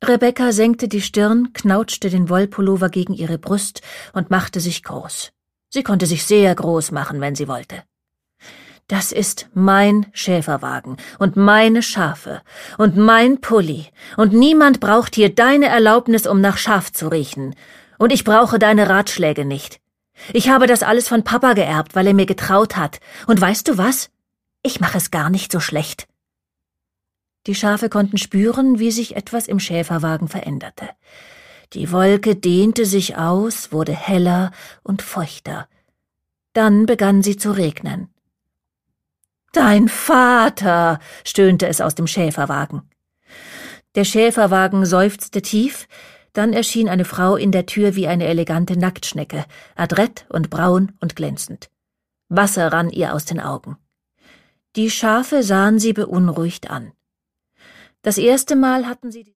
Rebekka senkte die Stirn, knautschte den Wollpullover gegen ihre Brust und machte sich groß. Sie konnte sich sehr groß machen, wenn sie wollte. »Das ist mein Schäferwagen und meine Schafe und mein Pulli, und niemand braucht hier deine Erlaubnis, um nach Schaf zu riechen. Und ich brauche deine Ratschläge nicht. Ich habe das alles von Papa geerbt, weil er mir getraut hat. Und weißt du was? Ich mache es gar nicht so schlecht.« Die Schafe konnten spüren, wie sich etwas im Schäferwagen veränderte. Die Wolke dehnte sich aus, wurde heller und feuchter. Dann begann sie zu regnen. »Dein Vater«, stöhnte es aus dem Schäferwagen. Der Schäferwagen seufzte tief, dann erschien eine Frau in der Tür wie eine elegante Nacktschnecke, adrett und braun und glänzend. Wasser rann ihr aus den Augen. Die Schafe sahen sie beunruhigt an. Das erste Mal hatten sie